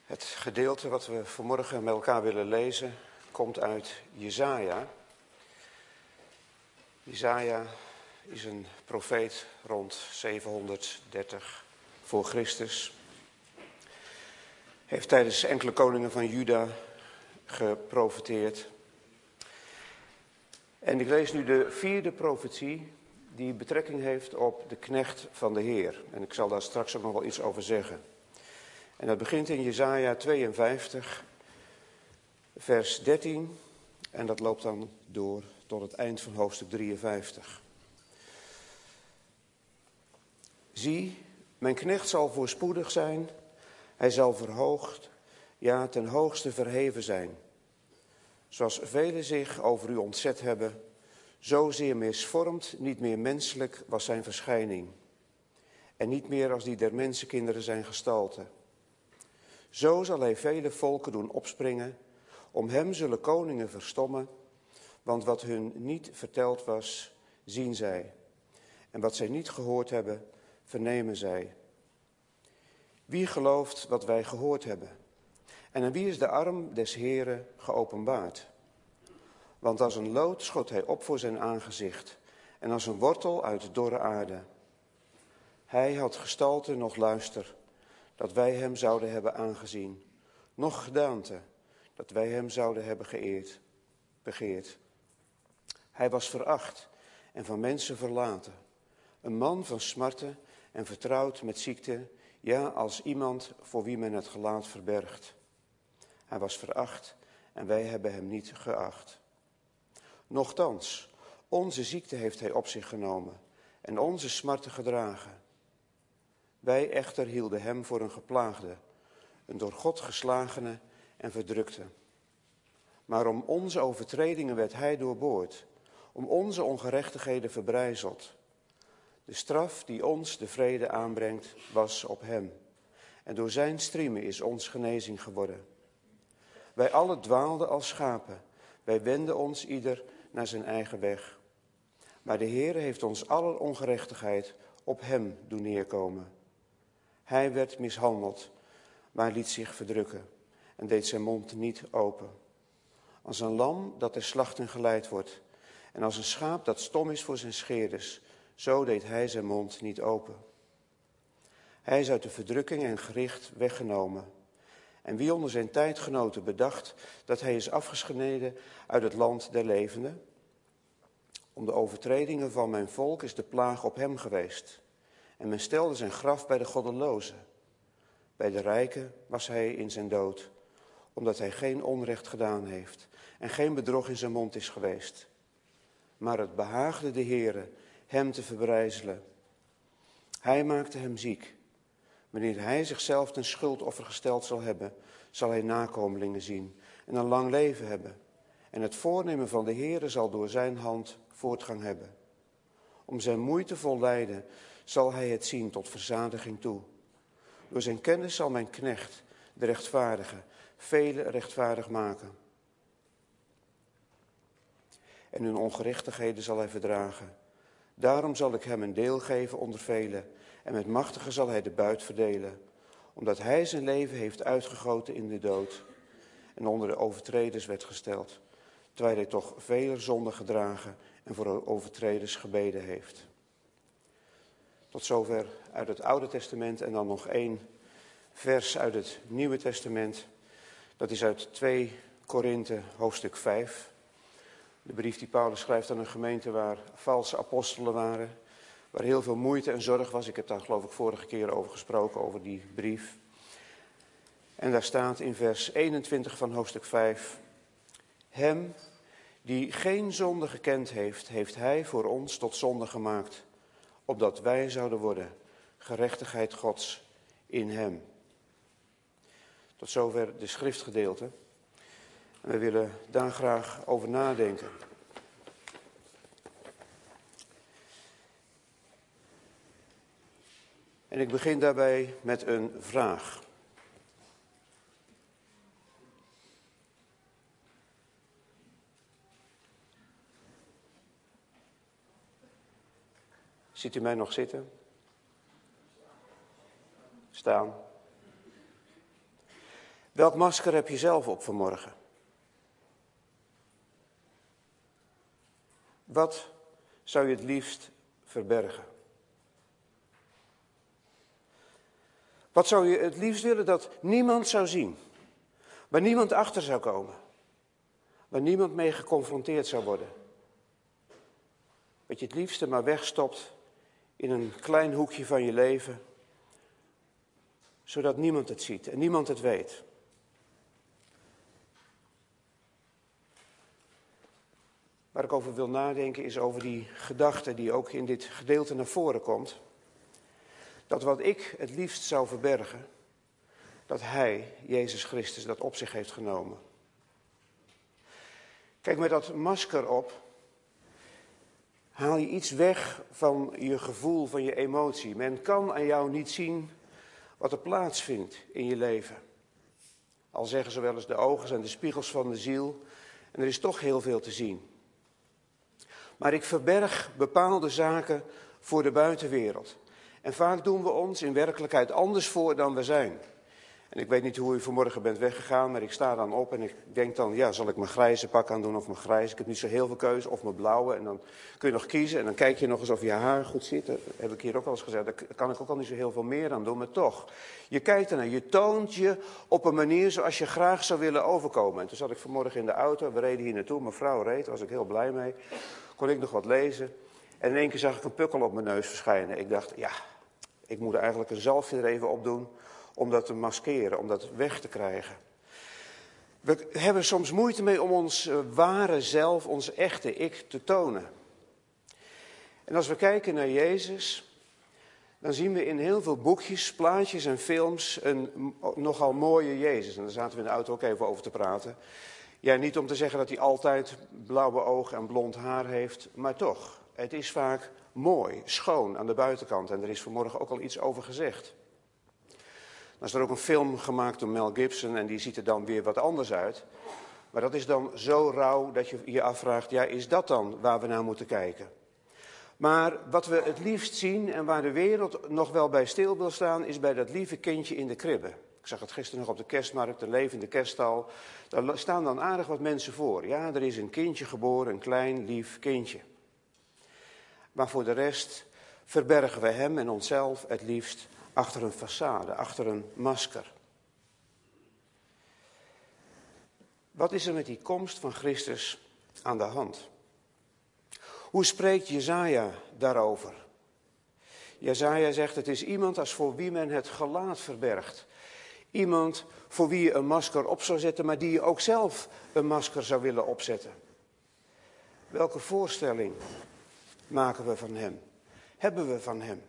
Het gedeelte wat we vanmorgen met elkaar willen lezen komt uit Jesaja. Jesaja is een profeet rond 730 voor Christus. Heeft tijdens enkele koningen van Juda geprofeteerd. En ik lees nu de 4e profetie die betrekking heeft op de knecht van de Heer. En ik zal daar straks ook nog wel iets over zeggen. En dat begint in Jesaja 52, vers 13. En dat loopt dan door tot het eind van hoofdstuk 53. Zie, mijn knecht zal voorspoedig zijn. Hij zal verhoogd, ja ten hoogste verheven zijn. Zoals velen zich over u ontzet hebben, zozeer misvormd, niet meer menselijk was zijn verschijning. En niet meer als die der mensenkinderen zijn gestalte. Zo zal hij vele volken doen opspringen, om hem zullen koningen verstommen, want wat hun niet verteld was, zien zij. En wat zij niet gehoord hebben, vernemen zij. Wie gelooft wat wij gehoord hebben? En aan wie is de arm des Heeren geopenbaard? Want als een lood schot hij op voor zijn aangezicht, en als een wortel uit dorre aarde. Hij had gestalte noch luister, dat wij hem zouden hebben aangezien, noch gedaante, dat wij hem zouden hebben begeerd. Hij was veracht en van mensen verlaten, een man van smarten en vertrouwd met ziekte, ja, als iemand voor wie men het gelaat verbergt. Hij was veracht en wij hebben hem niet geacht. Nochtans, onze ziekte heeft hij op zich genomen en onze smarten gedragen. Wij echter hielden hem voor een geplaagde, een door God geslagene en verdrukte. Maar om onze overtredingen werd hij doorboord, om onze ongerechtigheden verbrijzeld. De straf die ons de vrede aanbrengt, was op hem. En door zijn striemen is ons genezing geworden. Wij allen dwaalden als schapen, wij wenden ons ieder naar zijn eigen weg. Maar de Heere heeft ons aller ongerechtigheid op hem doen neerkomen. Hij werd mishandeld, maar liet zich verdrukken en deed zijn mond niet open. Als een lam dat ter slachting geleid wordt en als een schaap dat stom is voor zijn scheerders, zo deed hij zijn mond niet open. Hij is uit de verdrukking en gericht weggenomen. En wie onder zijn tijdgenoten bedacht dat hij is afgesneden uit het land der levenden? Om de overtredingen van mijn volk is de plaag op hem geweest. En men stelde zijn graf bij de goddelozen. Bij de rijken was hij in zijn dood, omdat hij geen onrecht gedaan heeft en geen bedrog in zijn mond is geweest. Maar het behaagde de Heere hem te verbrijzelen. Hij maakte hem ziek. Wanneer hij zichzelf ten schuldoffer gesteld zal hebben, zal hij nakomelingen zien en een lang leven hebben. En het voornemen van de Heere zal door zijn hand voortgang hebben. Om zijn moeitevol lijden zal hij het zien tot verzadiging toe. Door zijn kennis zal mijn knecht, de rechtvaardige, velen rechtvaardig maken. En hun ongerechtigheden zal hij verdragen. Daarom zal ik hem een deel geven onder velen, en met machtigen zal hij de buit verdelen. Omdat hij zijn leven heeft uitgegoten in de dood en onder de overtreders werd gesteld, terwijl hij toch vele zonden gedragen en voor de overtreders gebeden heeft. Tot zover uit het Oude Testament en dan nog 1 vers uit het Nieuwe Testament. Dat is uit 2 Korinthe hoofdstuk 5. De brief die Paulus schrijft aan een gemeente waar valse apostelen waren, waar heel veel moeite en zorg was. Ik heb daar geloof ik vorige keer over gesproken, over die brief. En daar staat in vers 21 van hoofdstuk 5. Hem die geen zonde gekend heeft, heeft hij voor ons tot zonde gemaakt, opdat wij zouden worden gerechtigheid Gods in hem. Tot zover de schriftgedeelte. En we willen daar graag over nadenken. En ik begin daarbij met een vraag. Ziet u mij nog zitten? Staan. Welk masker heb je zelf op vanmorgen? Wat zou je het liefst verbergen? Wat zou je het liefst willen dat niemand zou zien? Waar niemand achter zou komen? Waar niemand mee geconfronteerd zou worden? Wat je het liefste maar wegstopt in een klein hoekje van je leven, zodat niemand het ziet en niemand het weet. Waar ik over wil nadenken is over die gedachte die ook in dit gedeelte naar voren komt. Dat wat ik het liefst zou verbergen, dat Hij, Jezus Christus, dat op zich heeft genomen. Kijk, met dat masker op haal je iets weg van je gevoel, van je emotie. Men kan aan jou niet zien wat er plaatsvindt in je leven. Al zeggen ze wel eens, de ogen zijn de spiegels van de ziel en er is toch heel veel te zien. Maar ik verberg bepaalde zaken voor de buitenwereld. En vaak doen we ons in werkelijkheid anders voor dan we zijn. En ik weet niet hoe u vanmorgen bent weggegaan, maar ik sta dan op en ik denk dan, ja, zal ik mijn grijze pak aandoen of mijn grijs? Ik heb niet zo heel veel keuze, of mijn blauwe. En dan kun je nog kiezen en dan kijk je nog eens of je haar goed zit. Dat heb ik hier ook al eens gezegd, daar kan ik ook al niet zo heel veel meer aan doen, maar toch. Je kijkt ernaar, je toont je op een manier zoals je graag zou willen overkomen. En toen zat ik vanmorgen in de auto, we reden hier naartoe, mijn vrouw reed, daar was ik heel blij mee. Kon ik nog wat lezen. En in één keer zag ik een pukkel op mijn neus verschijnen. Ik dacht, ja, ik moet eigenlijk een zalfje er even op doen om dat te maskeren, om dat weg te krijgen. We hebben soms moeite mee om ons ware zelf, ons echte ik te tonen. En als we kijken naar Jezus, dan zien we in heel veel boekjes, plaatjes en films een nogal mooie Jezus. En daar zaten we in de auto ook even over te praten. Ja, niet om te zeggen dat hij altijd blauwe ogen en blond haar heeft, maar toch. Het is vaak mooi, schoon aan de buitenkant. En er is vanmorgen ook al iets over gezegd. Dan is er ook een film gemaakt door Mel Gibson en die ziet er dan weer wat anders uit. Maar dat is dan zo rauw dat je je afvraagt, ja, is dat dan waar we naar moeten kijken? Maar wat we het liefst zien en waar de wereld nog wel bij stil wil staan, is bij dat lieve kindje in de kribbe. Ik zag het gisteren nog op de kerstmarkt, een levende kerststal. Daar staan dan aardig wat mensen voor. Ja, er is een kindje geboren, een klein lief kindje. Maar voor de rest verbergen we hem en onszelf het liefst achter een façade, achter een masker. Wat is er met die komst van Christus aan de hand? Hoe spreekt Jesaja daarover? Jesaja zegt, het is iemand als voor wie men het gelaat verbergt. Iemand voor wie je een masker op zou zetten, maar die je ook zelf een masker zou willen opzetten. Welke voorstelling maken we van hem? Hebben we van hem?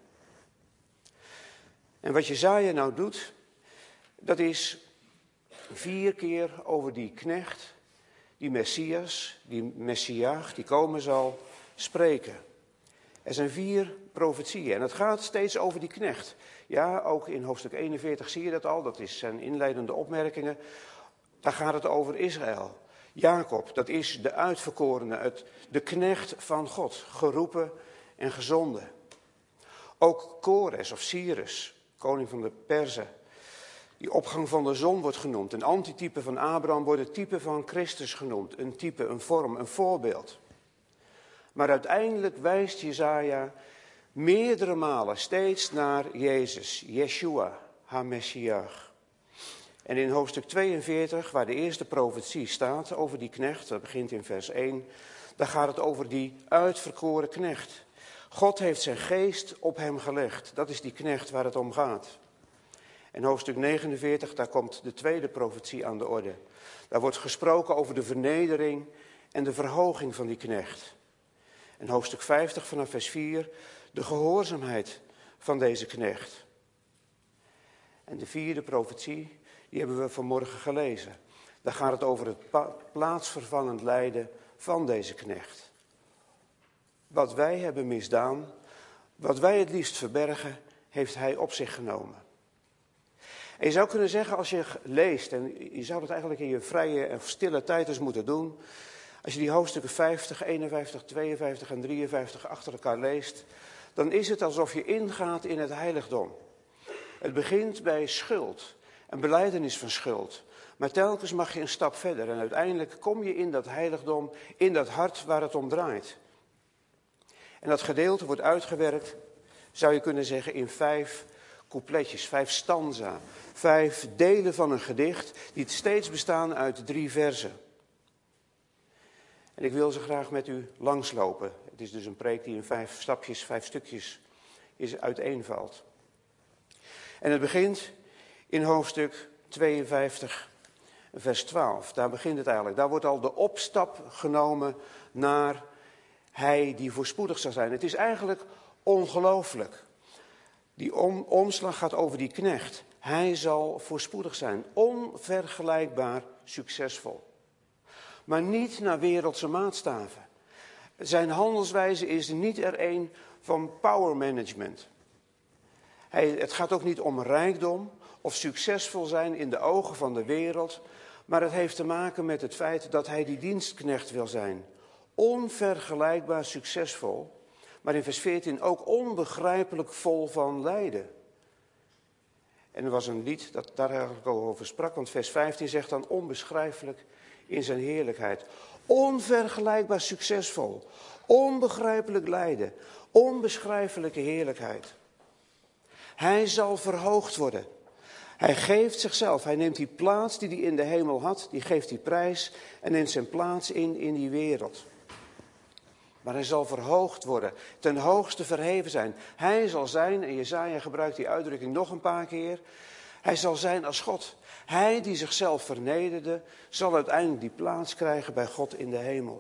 En wat Jesaja nou doet, dat is 4 keer over die knecht, die Messias, die Messiaag, die komen zal, spreken. Er zijn 4 profetieën en het gaat steeds over die knecht. Ja, ook in hoofdstuk 41 zie je dat al, dat is zijn inleidende opmerkingen. Daar gaat het over Israël. Jacob, dat is de uitverkorene, de knecht van God, geroepen en gezonden. Ook Kores of Cyrus, koning van de Perzen, die opgang van de zon wordt genoemd. Een antitype van Abraham wordt het type van Christus genoemd. Een type, een vorm, een voorbeeld. Maar uiteindelijk wijst Jesaja meerdere malen steeds naar Jezus, Yeshua, HaMessiach. En in hoofdstuk 42, waar de eerste profetie staat over die knecht, dat begint in vers 1, daar gaat het over die uitverkoren knecht. God heeft zijn geest op hem gelegd. Dat is die knecht waar het om gaat. In hoofdstuk 49, daar komt de tweede profetie aan de orde. Daar wordt gesproken over de vernedering en de verhoging van die knecht. En hoofdstuk 50 vanaf vers 4, de gehoorzaamheid van deze knecht. En de 4e profetie, die hebben we vanmorgen gelezen. Daar gaat het over het plaatsvervangend lijden van deze knecht. Wat wij hebben misdaan, wat wij het liefst verbergen, heeft hij op zich genomen. En je zou kunnen zeggen, als je leest, en je zou dat eigenlijk in je vrije en stille tijd eens moeten doen, als je die hoofdstukken 50, 51, 52 en 53 achter elkaar leest, dan is het alsof je ingaat in het heiligdom. Het begint bij schuld. Een belijdenis van schuld. Maar telkens mag je een stap verder en uiteindelijk kom je in dat heiligdom, in dat hart waar het om draait. En dat gedeelte wordt uitgewerkt, zou je kunnen zeggen, in 5 coupletjes, 5 stanza. 5 delen van een gedicht die steeds bestaan uit 3 verzen. En ik wil ze graag met u langslopen. Het is dus een preek die in 5 stapjes, 5 stukjes uiteenvalt. En het begint in hoofdstuk 52, vers 12. Daar begint het eigenlijk. Daar wordt al de opstap genomen naar hij die voorspoedig zal zijn. Het is eigenlijk ongelooflijk. Die omslag gaat over die knecht. Hij zal voorspoedig zijn. Onvergelijkbaar succesvol. Maar niet naar wereldse maatstaven. Zijn handelswijze is niet er een van power management. Het gaat ook niet om rijkdom of succesvol zijn in de ogen van de wereld. Maar het heeft te maken met het feit dat hij die dienstknecht wil zijn. Onvergelijkbaar succesvol. Maar in vers 14 ook onbegrijpelijk vol van lijden. En er was een lied dat daar eigenlijk al over sprak. Want vers 15 zegt dan onbeschrijfelijk in zijn heerlijkheid. Onvergelijkbaar succesvol. Onbegrijpelijk lijden. Onbeschrijfelijke heerlijkheid. Hij zal verhoogd worden. Hij geeft zichzelf. Hij neemt die plaats die hij in de hemel had. Die geeft die prijs. En neemt zijn plaats in die wereld. Maar hij zal verhoogd worden, ten hoogste verheven zijn. Hij zal zijn, en Jesaja gebruikt die uitdrukking nog een paar keer. Hij zal zijn als God. Hij die zichzelf vernederde, zal uiteindelijk die plaats krijgen bij God in de hemel.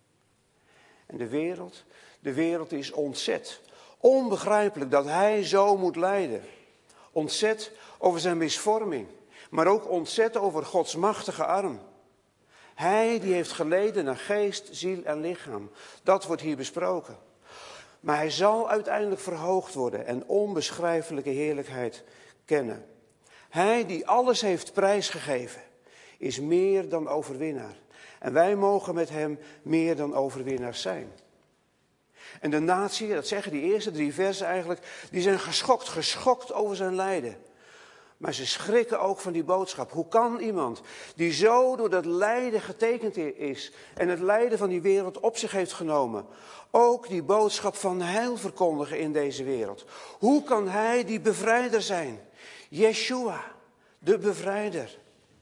En de wereld is ontzet. Onbegrijpelijk dat hij zo moet lijden. Ontzet over zijn misvorming, maar ook ontzet over Gods machtige arm. Hij die heeft geleden naar geest, ziel en lichaam. Dat wordt hier besproken. Maar hij zal uiteindelijk verhoogd worden en onbeschrijfelijke heerlijkheid kennen. Hij die alles heeft prijsgegeven, is meer dan overwinnaar. En wij mogen met hem meer dan overwinnaars zijn. En de natie, dat zeggen die eerste 3 versen eigenlijk, die zijn geschokt over zijn lijden. Maar ze schrikken ook van die boodschap. Hoe kan iemand die zo door dat lijden getekend is en het lijden van die wereld op zich heeft genomen, ook die boodschap van heil verkondigen in deze wereld? Hoe kan hij die bevrijder zijn? Yeshua, de bevrijder.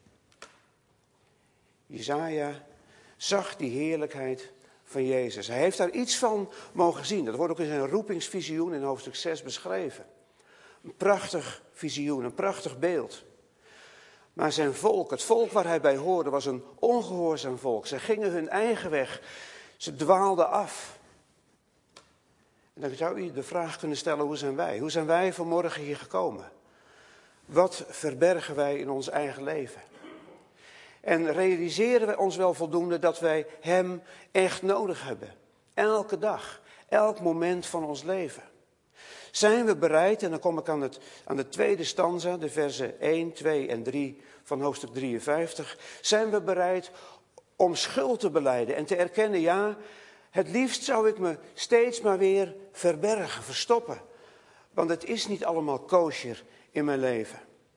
Jesaja zag die heerlijkheid van Jezus. Hij heeft daar iets van mogen zien. Dat wordt ook in zijn roepingsvisioen in hoofdstuk 6 beschreven. Een prachtig visioen, een prachtig beeld. Maar zijn volk, het volk waar hij bij hoorde, was een ongehoorzaam volk. Ze gingen hun eigen weg. Ze dwaalden af. En dan zou u de vraag kunnen stellen, hoe zijn wij? Hoe zijn wij vanmorgen hier gekomen? Wat verbergen wij in ons eigen leven? En realiseren we ons wel voldoende dat wij hem echt nodig hebben? Elke dag, elk moment van ons leven. Zijn we bereid, en dan kom ik aan de tweede stanza, de versen 1, 2 en 3 van hoofdstuk 53. Zijn we bereid om schuld te belijden en te erkennen, ja, het liefst zou ik me steeds maar weer verbergen, verstoppen. Want het is niet allemaal kosher in mijn leven.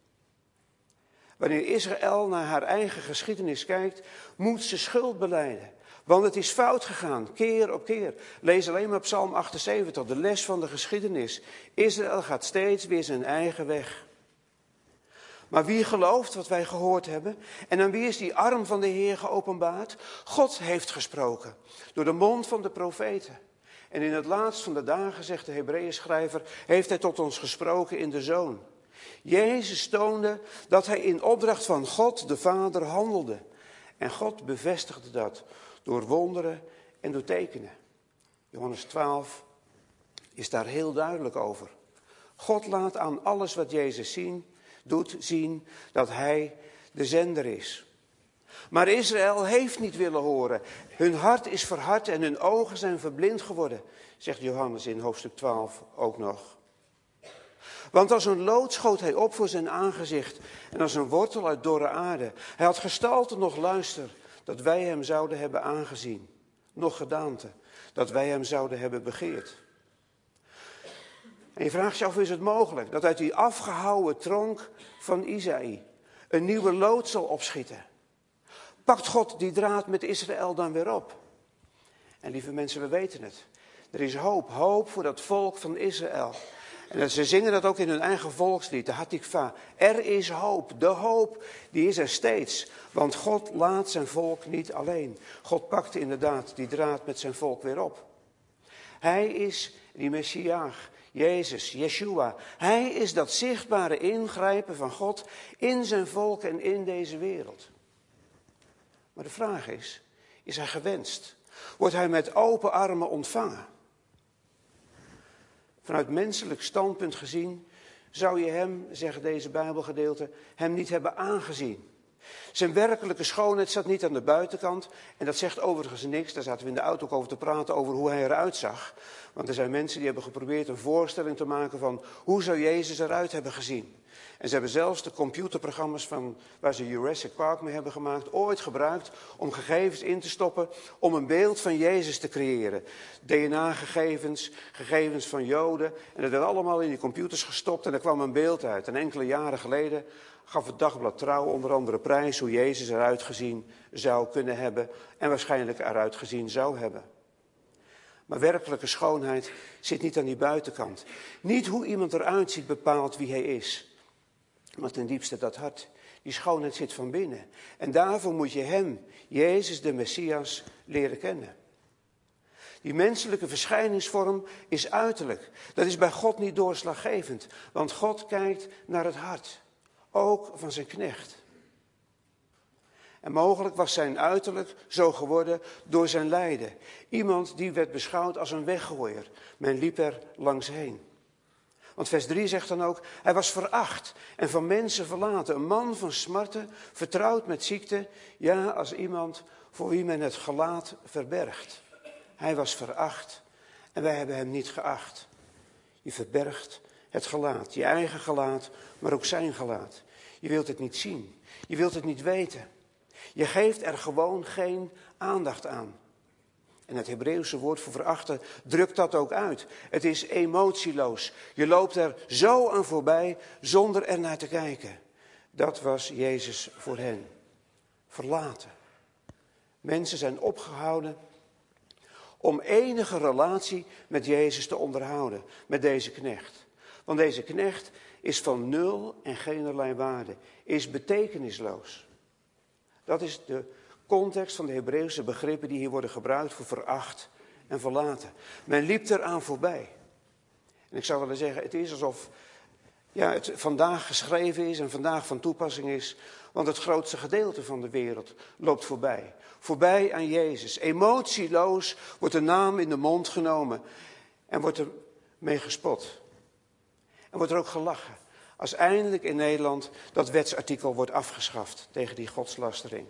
Wanneer Israël naar haar eigen geschiedenis kijkt, moet ze schuld belijden. Want het is fout gegaan, keer op keer. Lees alleen maar Psalm 78, de les van de geschiedenis. Israël gaat steeds weer zijn eigen weg. Maar wie gelooft wat wij gehoord hebben? En aan wie is die arm van de Heer geopenbaard? God heeft gesproken, door de mond van de profeten. En in het laatst van de dagen, zegt de Hebreeënschrijver, heeft hij tot ons gesproken in de Zoon. Jezus toonde dat hij in opdracht van God de Vader handelde. En God bevestigde dat door wonderen en door tekenen. Johannes 12 is daar heel duidelijk over. God laat aan alles wat Jezus doet zien dat hij de zender is. Maar Israël heeft niet willen horen. Hun hart is verhard en hun ogen zijn verblind geworden, zegt Johannes in hoofdstuk 12 ook nog. Want als een lood schoot hij op voor zijn aangezicht en als een wortel uit dorre aarde. Hij had gestalte nog luister, dat wij hem zouden hebben aangezien. Nog gedaante, dat wij hem zouden hebben begeerd. En je vraagt je af, is het mogelijk dat uit die afgehouwen tronk van Isaïe, een nieuwe lood zal opschieten. Pakt God die draad met Israël dan weer op? En lieve mensen, we weten het. Er is hoop, hoop voor dat volk van Israël. En ze zingen dat ook in hun eigen volkslied, de Hatikva. Er is hoop, de hoop, die is er steeds. Want God laat zijn volk niet alleen. God pakt inderdaad die draad met zijn volk weer op. Hij is die Messias, Jezus, Yeshua. Hij is dat zichtbare ingrijpen van God in zijn volk en in deze wereld. Maar de vraag is hij gewenst? Wordt hij met open armen ontvangen? Vanuit menselijk standpunt gezien zou je hem, zeggen deze Bijbelgedeelten, hem niet hebben aangezien. Zijn werkelijke schoonheid zat niet aan de buitenkant. En dat zegt overigens niks. Daar zaten we in de auto ook over te praten over hoe hij eruit zag. Want er zijn mensen die hebben geprobeerd een voorstelling te maken van hoe zou Jezus eruit hebben gezien. En ze hebben zelfs de computerprogramma's van waar ze Jurassic Park mee hebben gemaakt ooit gebruikt om gegevens in te stoppen om een beeld van Jezus te creëren. DNA-gegevens, gegevens van Joden. En dat werd allemaal in die computers gestopt en er kwam een beeld uit. En enkele jaren geleden gaf het dagblad Trouw onder andere prijs hoe Jezus eruit gezien zou kunnen hebben en waarschijnlijk eruit gezien zou hebben. Maar werkelijke schoonheid zit niet aan die buitenkant. Niet hoe iemand eruit ziet bepaalt wie hij is. Maar ten diepste dat hart. Die schoonheid zit van binnen. En daarvoor moet je hem, Jezus de Messias, leren kennen. Die menselijke verschijningsvorm is uiterlijk. Dat is bij God niet doorslaggevend. Want God kijkt naar het hart. Ook van zijn knecht. En mogelijk was zijn uiterlijk zo geworden door zijn lijden. Iemand die werd beschouwd als een weggooier. Men liep er langs heen. Want vers 3 zegt dan ook, hij was veracht en van mensen verlaten. Een man van smarten, vertrouwd met ziekte. Ja, als iemand voor wie men het gelaat verbergt. Hij was veracht en wij hebben hem niet geacht. Je verbergt het gelaat, je eigen gelaat, maar ook zijn gelaat. Je wilt het niet zien, je wilt het niet weten. Je geeft er gewoon geen aandacht aan. En het Hebreeuwse woord voor verachten drukt dat ook uit. Het is emotieloos. Je loopt er zo aan voorbij zonder er naar te kijken. Dat was Jezus voor hen. Verlaten. Mensen zijn opgehouden om enige relatie met Jezus te onderhouden. Met deze knecht. Want deze knecht is van nul en geenerlei waarde. Is betekenisloos. Dat is de context van de Hebreeuwse begrippen die hier worden gebruikt voor veracht en verlaten. Men liep eraan voorbij. En ik zou willen zeggen, het is alsof het vandaag geschreven is en vandaag van toepassing is. Want het grootste gedeelte van de wereld loopt voorbij. Voorbij aan Jezus. Emotieloos wordt de naam in de mond genomen. En wordt er mee gespot. En wordt er ook gelachen. Als eindelijk in Nederland dat wetsartikel wordt afgeschaft tegen die godslastering.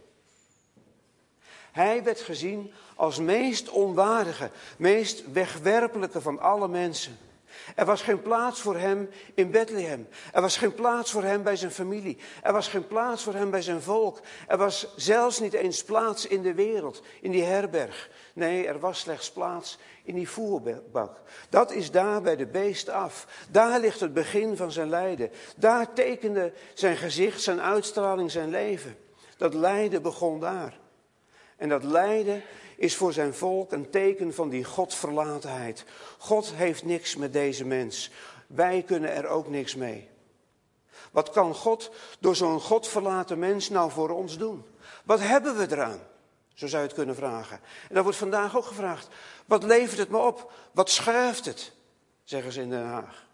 Hij werd gezien als meest onwaardige, meest wegwerpelijke van alle mensen. Er was geen plaats voor hem in Bethlehem. Er was geen plaats voor hem bij zijn familie. Er was geen plaats voor hem bij zijn volk. Er was zelfs niet eens plaats in de wereld, in die herberg. Nee, er was slechts plaats in die voerbak. Dat is daar bij de beest af. Daar ligt het begin van zijn lijden. Daar tekende zijn gezicht, zijn uitstraling, zijn leven. Dat lijden begon daar. En dat lijden is voor zijn volk een teken van die godverlatenheid. God heeft niks met deze mens. Wij kunnen er ook niks mee. Wat kan God door zo'n godverlaten mens nou voor ons doen? Wat hebben we eraan? Zo zou je het kunnen vragen. En dat wordt vandaag ook gevraagd. Wat levert het me op? Wat schuift het? Zeggen ze in Den Haag.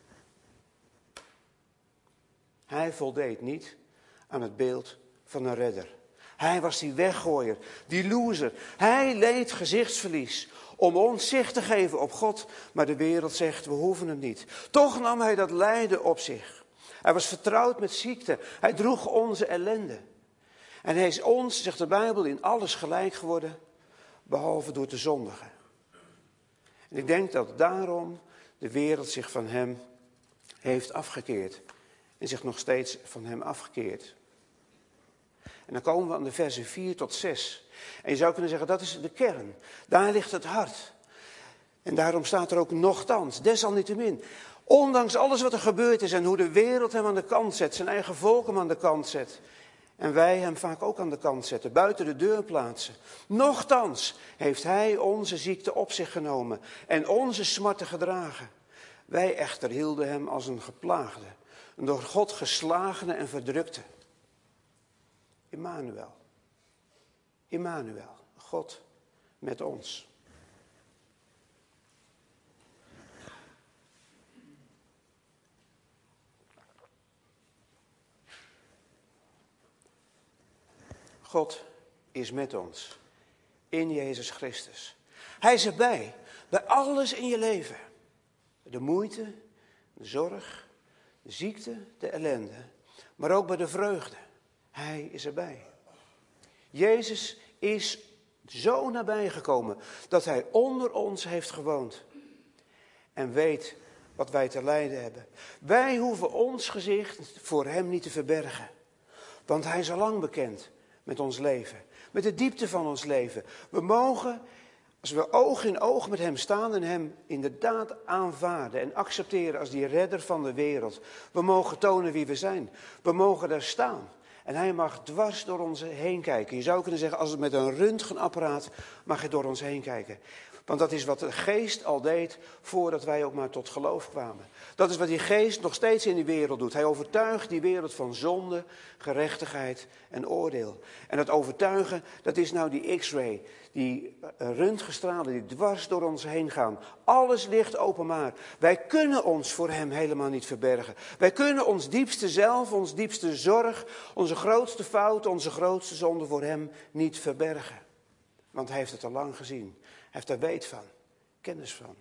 Hij voldeed niet aan het beeld van een redder. Hij was die weggooier, die loser. Hij leed gezichtsverlies om ons zicht te geven op God. Maar de wereld zegt, we hoeven hem niet. Toch nam hij dat lijden op zich. Hij was vertrouwd met ziekte. Hij droeg onze ellende. En hij is ons, zegt de Bijbel, in alles gelijk geworden, behalve door te zondigen. En ik denk dat daarom de wereld zich van hem heeft afgekeerd. En zich nog steeds van hem afgekeerd. En dan komen we aan de versen 4 tot 6. En je zou kunnen zeggen, dat is de kern. Daar ligt het hart. En daarom staat er ook nochtans, desalniettemin. Ondanks alles wat er gebeurd is en hoe de wereld hem aan de kant zet, zijn eigen volk hem aan de kant zet. En wij hem vaak ook aan de kant zetten, buiten de deur plaatsen. Nochtans heeft hij onze ziekte op zich genomen en onze smarten gedragen. Wij echter hielden hem als een geplaagde, een door God geslagene en verdrukte. Immanuel. Immanuel, God met ons. God is met ons in Jezus Christus. Hij is erbij, bij alles in je leven. De moeite, de zorg, de ziekte, de ellende, maar ook bij de vreugde. Hij is erbij. Jezus is zo nabij gekomen dat hij onder ons heeft gewoond en weet wat wij te lijden hebben. Wij hoeven ons gezicht voor hem niet te verbergen, want hij is al lang bekend met ons leven, met de diepte van ons leven. We mogen, als we oog in oog met hem staan en hem inderdaad aanvaarden en accepteren als die redder van de wereld. We mogen tonen wie we zijn. We mogen daar staan. En hij mag dwars door ons heen kijken. Je zou kunnen zeggen, als het met een röntgenapparaat mag hij door ons heen kijken. Want dat is wat de geest al deed voordat wij ook maar tot geloof kwamen. Dat is wat die geest nog steeds in die wereld doet. Hij overtuigt die wereld van zonde, gerechtigheid en oordeel. En dat overtuigen, dat is nou die X-ray, die röntgenstralen die dwars door ons heen gaan. Alles ligt openbaar. Wij kunnen ons voor hem helemaal niet verbergen. Wij kunnen ons diepste zelf, ons diepste zorg, onze grootste fout, onze grootste zonde voor hem niet verbergen. Want hij heeft het al lang gezien. Hij heeft daar weet van, kennis van.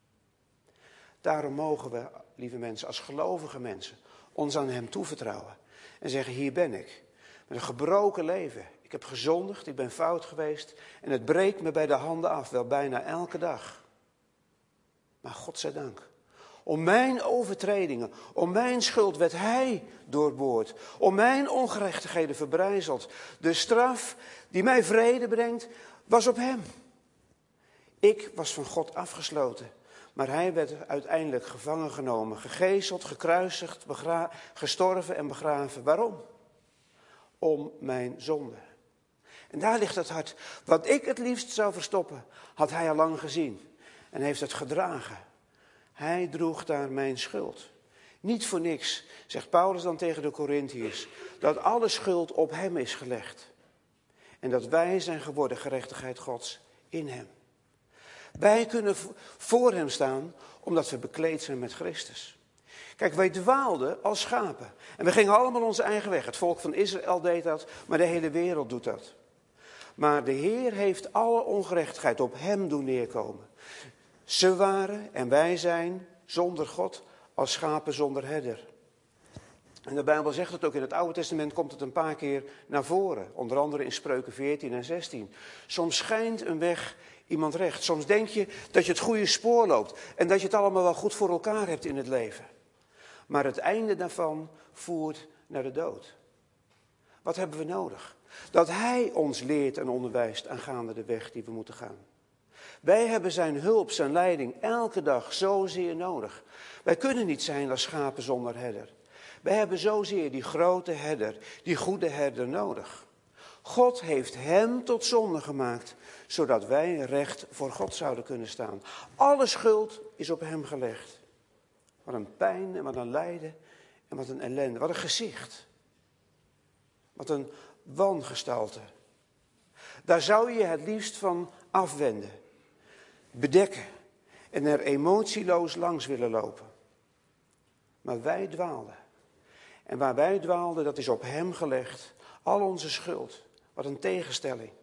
Daarom mogen we, lieve mensen, als gelovige mensen, ons aan hem toevertrouwen. En zeggen, hier ben ik, met een gebroken leven. Ik heb gezondigd, ik ben fout geweest en het breekt me bij de handen af, wel bijna elke dag. Maar godzijdank, om mijn overtredingen, om mijn schuld werd hij doorboord. Om mijn ongerechtigheden verbrijzeld. De straf die mij vrede brengt, was op hem. Ik was van God afgesloten, maar hij werd uiteindelijk gevangen genomen, gegezeld, gekruisigd, gestorven en begraven. Waarom? Om mijn zonde. En daar ligt het hart. Wat ik het liefst zou verstoppen, had hij al lang gezien en heeft het gedragen. Hij droeg daar mijn schuld. Niet voor niks, zegt Paulus dan tegen de Korintiërs, dat alle schuld op hem is gelegd. En dat wij zijn geworden gerechtigheid Gods in hem. Wij kunnen voor hem staan omdat we bekleed zijn met Christus. Kijk, wij dwaalden als schapen. En we gingen allemaal onze eigen weg. Het volk van Israël deed dat, maar de hele wereld doet dat. Maar de Heer heeft alle ongerechtigheid op hem doen neerkomen. Ze waren en wij zijn zonder God als schapen zonder herder. En de Bijbel zegt het ook, in het Oude Testament komt het een paar keer naar voren. Onder andere in Spreuken 14 en 16. Soms schijnt een weg iemand recht. Soms denk je dat je het goede spoor loopt. En dat je het allemaal wel goed voor elkaar hebt in het leven. Maar het einde daarvan voert naar de dood. Wat hebben we nodig? Dat hij ons leert en onderwijst aangaande de weg die we moeten gaan. Wij hebben zijn hulp, zijn leiding elke dag zozeer nodig. Wij kunnen niet zijn als schapen zonder herder. Wij hebben zozeer die grote herder, die goede herder nodig. God heeft hem tot zonde gemaakt, zodat wij recht voor God zouden kunnen staan. Alle schuld is op hem gelegd. Wat een pijn en wat een lijden en wat een ellende. Wat een gezicht. Wat een wangestalte. Daar zou je het liefst van afwenden. Bedekken. En er emotieloos langs willen lopen. Maar wij dwaalden. En waar wij dwaalden, dat is op hem gelegd. Al onze schuld. Wat een tegenstelling.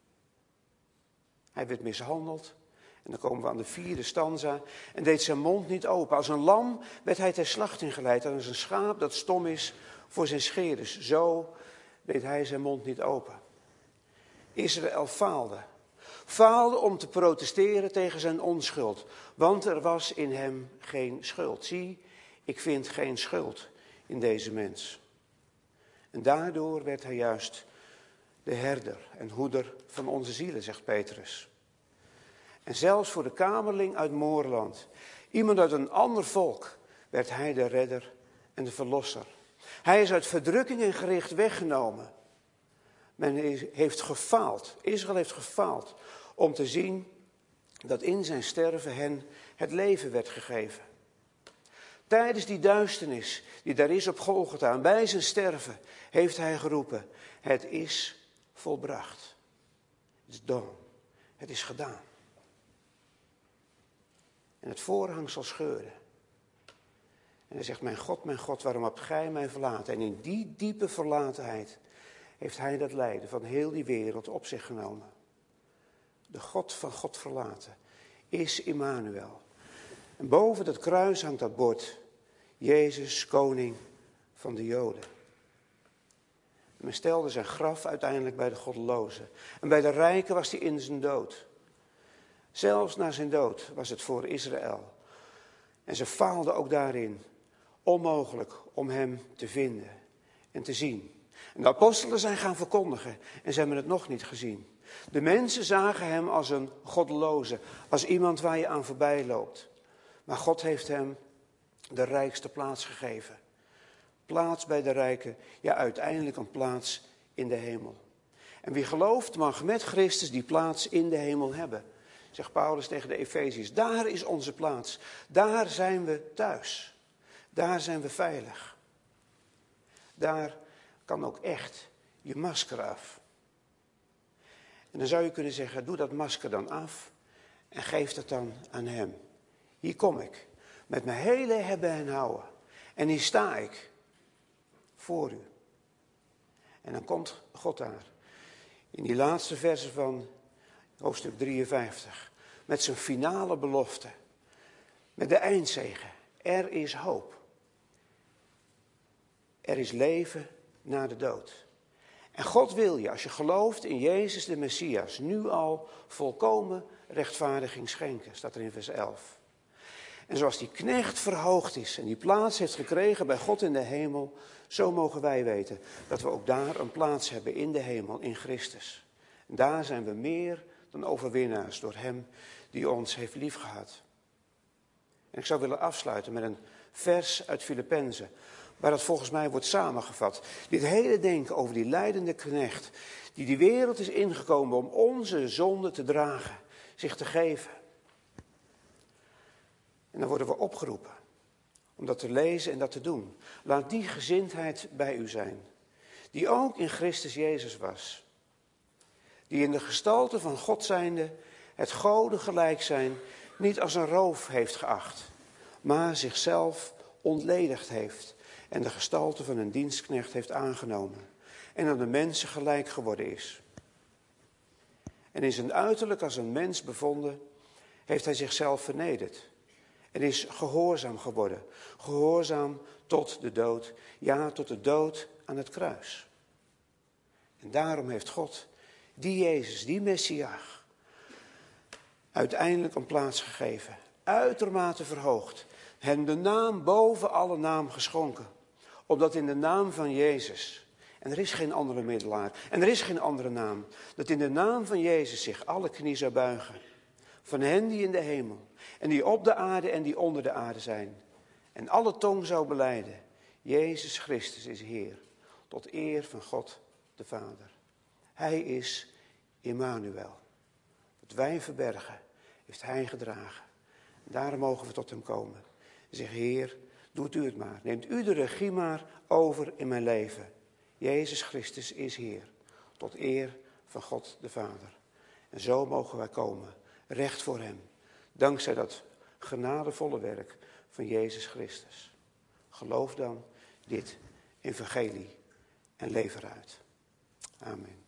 Hij werd mishandeld. En dan komen we aan de 4e stanza. En deed zijn mond niet open. Als een lam werd hij ter slachting geleid. Als een schaap dat stom is voor zijn scheerders. Zo deed hij zijn mond niet open. Israël faalde. Faalde om te protesteren tegen zijn onschuld. Want er was in hem geen schuld. Zie, ik vind geen schuld in deze mens. En daardoor werd hij juist de herder en hoeder van onze zielen, zegt Petrus. En zelfs voor de kamerling uit Moorland, iemand uit een ander volk, werd hij de redder en de verlosser. Hij is uit verdrukking en gericht weggenomen. Men heeft gefaald, Israël heeft gefaald om te zien dat in zijn sterven hen het leven werd gegeven. Tijdens die duisternis die daar is op Golgotha en bij zijn sterven heeft hij geroepen: het is volbracht. Het is done. Het is gedaan. En het voorhangsel scheurde. En hij zegt: mijn God, waarom hebt gij mij verlaten? En in die diepe verlatenheid heeft hij dat lijden van heel die wereld op zich genomen. De God van God verlaten is Immanuel. En boven dat kruis hangt dat bord: Jezus, koning van de Joden. Men stelde zijn graf uiteindelijk bij de goddelozen. En bij de rijken was hij in zijn dood. Zelfs na zijn dood was het voor Israël. En ze faalden ook daarin. Onmogelijk om hem te vinden en te zien. En de apostelen zijn gaan verkondigen en ze hebben het nog niet gezien. De mensen zagen hem als een goddeloze, als iemand waar je aan voorbij loopt. Maar God heeft hem de rijkste plaats gegeven. Plaats bij de rijken, ja, uiteindelijk een plaats in de hemel. En wie gelooft mag met Christus die plaats in de hemel hebben. Zegt Paulus tegen de Efeziërs: daar is onze plaats. Daar zijn we thuis. Daar zijn we veilig. Daar kan ook echt je masker af. En dan zou je kunnen zeggen: doe dat masker dan af en geef dat dan aan hem. Hier kom ik, met mijn hele hebben en houden. En hier sta ik voor u. En dan komt God daar, in die laatste versen van hoofdstuk 53, met zijn finale belofte, met de eindzege: er is hoop. Er is leven na de dood. En God wil je, als je gelooft in Jezus de Messias, nu al volkomen rechtvaardiging schenken, staat er in vers 11. En zoals die knecht verhoogd is en die plaats heeft gekregen bij God in de hemel, zo mogen wij weten dat we ook daar een plaats hebben in de hemel, in Christus. En daar zijn we meer dan overwinnaars door hem die ons heeft liefgehad. En ik zou willen afsluiten met een vers uit Filippenzen, waar dat volgens mij wordt samengevat. Dit hele denken over die lijdende knecht, die die wereld is ingekomen om onze zonde te dragen, zich te geven. En dan worden we opgeroepen om dat te lezen en dat te doen. Laat die gezindheid bij u zijn, die ook in Christus Jezus was. Die in de gestalte van God zijnde het Gode gelijk zijn niet als een roof heeft geacht, maar zichzelf ontledigd heeft en de gestalte van een dienstknecht heeft aangenomen en aan de mensen gelijk geworden is. En in zijn uiterlijk als een mens bevonden, heeft hij zichzelf vernederd en is gehoorzaam geworden. Gehoorzaam tot de dood, ja, tot de dood aan het kruis. En daarom heeft God die Jezus, die Messias, uiteindelijk een plaats gegeven, uitermate verhoogd, hem de naam boven alle naam geschonken. Opdat in de naam van Jezus, en er is geen andere middelaar, en er is geen andere naam, dat in de naam van Jezus zich alle knie zou buigen. Van hen die in de hemel, en die op de aarde en die onder de aarde zijn. En alle tong zou belijden: Jezus Christus is Heer, tot eer van God de Vader. Hij is Immanuel. Wat wij verbergen, heeft hij gedragen. En daarom mogen we tot hem komen. En zeggen: Heer, doet u het maar. Neemt u de regie maar over in mijn leven. Jezus Christus is Heer, tot eer van God de Vader. En zo mogen wij komen, recht voor hem. Dankzij dat genadevolle werk van Jezus Christus. Geloof dan dit evangelie en leef eruit. Amen.